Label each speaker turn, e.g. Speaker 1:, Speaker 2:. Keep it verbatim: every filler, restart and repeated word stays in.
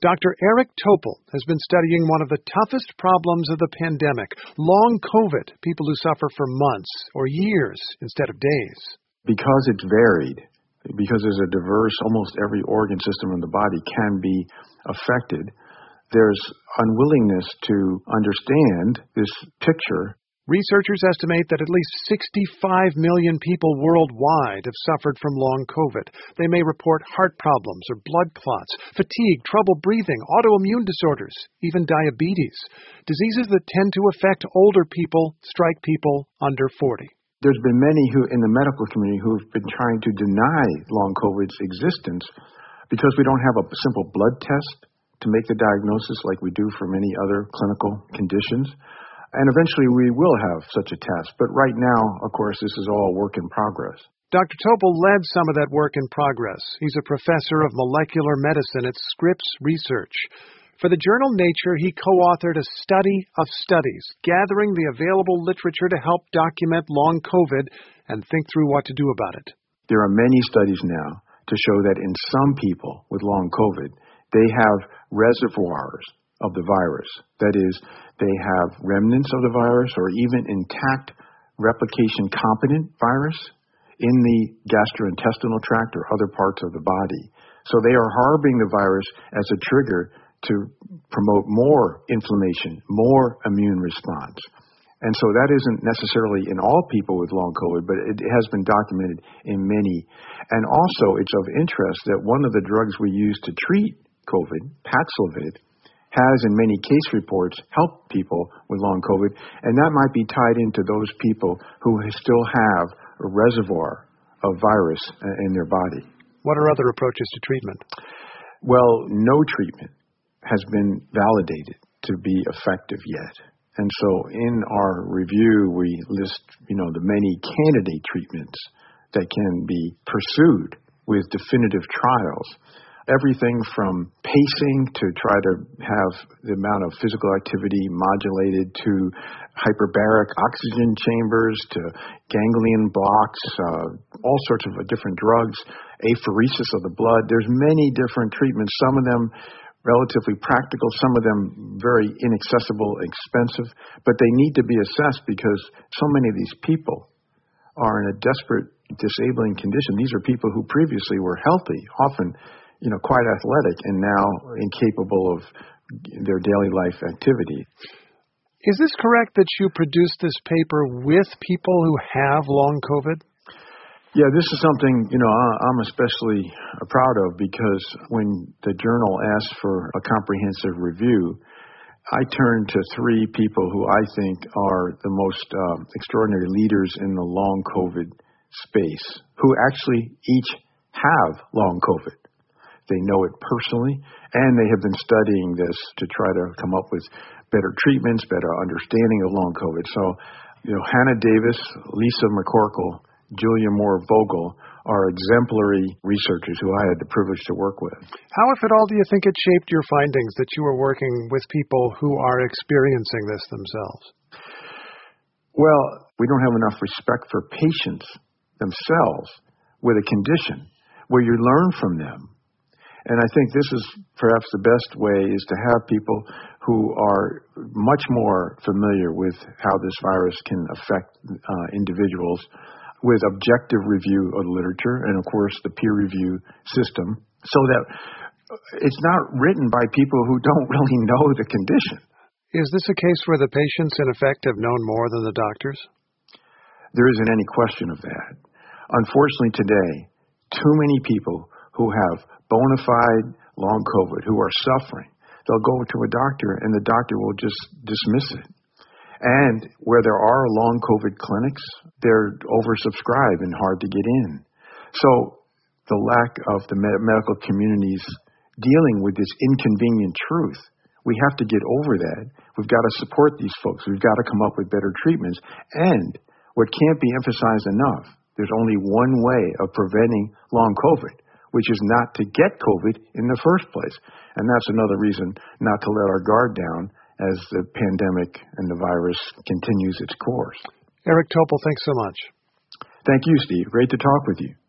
Speaker 1: Doctor Eric Topol has been studying one of the toughest problems of the pandemic, long COVID, people who suffer for months or years instead of days.
Speaker 2: Because it's varied, because there's a diverse, almost every organ system in the body can be affected, there's unwillingness to understand this picture.
Speaker 1: Researchers estimate that at least sixty-five million people worldwide have suffered from long COVID. They may report heart problems or blood clots, fatigue, trouble breathing, autoimmune disorders, even diabetes. Diseases that tend to affect older people strike people under forty.
Speaker 2: There's been many who, in the medical community, who've been trying to deny long COVID's existence because we don't have a simple blood test to make the diagnosis like we do for many other clinical conditions. And eventually we will have such a test. But right now, of course, this is all work in progress.
Speaker 1: Doctor Topol led some of that work in progress. He's a professor of molecular medicine at Scripps Research. For the journal Nature, he co-authored a study of studies, gathering the available literature to help document long COVID and think through what to do about it.
Speaker 2: There are many studies now to show that in some people with long COVID, they have reservoirs of the virus. That is, they have remnants of the virus or even intact replication-competent virus in the gastrointestinal tract or other parts of the body. So they are harboring the virus as a trigger to promote more inflammation, more immune response. And so that isn't necessarily in all people with long COVID, but it has been documented in many. And also, it's of interest that one of the drugs we use to treat COVID, Paxlovid, has in many case reports helped people with long COVID, and that might be tied into those people who still have a reservoir of virus in their body.
Speaker 1: What are other approaches to treatment?
Speaker 2: Well, no treatment has been validated to be effective yet. And so in our review, we list, you know, the many candidate treatments that can be pursued with definitive trials. Everything from pacing to try to have the amount of physical activity modulated to hyperbaric oxygen chambers to ganglion blocks, uh, all sorts of different drugs, apheresis of the blood. There's many different treatments, some of them relatively practical, some of them very inaccessible, expensive, but they need to be assessed because so many of these people are in a desperate, disabling condition. These are people who previously were healthy, often you know, quite athletic, and now incapable of their daily life activity.
Speaker 1: Is this correct that you produced this paper with people who have long COVID?
Speaker 2: Yeah, this is something, you know, I'm especially proud of because when the journal asked for a comprehensive review, I turned to three people who I think are the most uh, extraordinary leaders in the long COVID space, who actually each have long COVID. They know it personally, and they have been studying this to try to come up with better treatments, better understanding of long COVID. So, you know, Hannah Davis, Lisa McCorkle, Julia Moore-Vogel are exemplary researchers who I had the privilege to work with.
Speaker 1: How, if at all, do you think it shaped your findings that you were working with people who are experiencing this themselves?
Speaker 2: Well, we don't have enough respect for patients themselves with a condition where you learn from them. And I think this is perhaps the best way is to have people who are much more familiar with how this virus can affect uh, individuals with objective review of the literature and, of course, the peer review system so that it's not written by people who don't really know the condition.
Speaker 1: Is this a case where the patients, in effect, have known more than the doctors?
Speaker 2: There isn't any question of that. Unfortunately, today, too many people who have bona fide long COVID, who are suffering, they'll go to a doctor and the doctor will just dismiss it. And where there are long COVID clinics, they're oversubscribed and hard to get in. So the lack of the med- medical community's dealing with this inconvenient truth, we have to get over that. We've got to support these folks. We've got to come up with better treatments. And what can't be emphasized enough, there's only one way of preventing long COVID, which is not to get COVID in the first place. And that's another reason not to let our guard down as the pandemic and the virus continues its course.
Speaker 1: Eric Topol, thanks so much.
Speaker 2: Thank you, Steve. Great to talk with you.